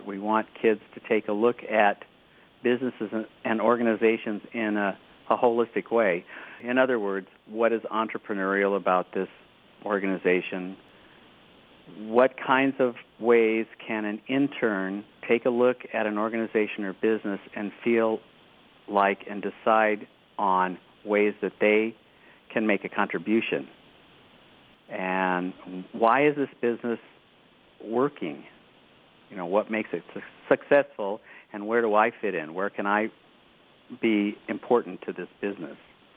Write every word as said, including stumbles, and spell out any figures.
We want kids to take a look at businesses and organizations in a, a holistic way. In other words, what is entrepreneurial about this organization? What kinds of ways can an intern take a look at an organization or business and feel like and decide on ways that they can make a contribution? And why is this business working? You know, what makes it su- successful, and where do I fit in? Where can I be important to this business?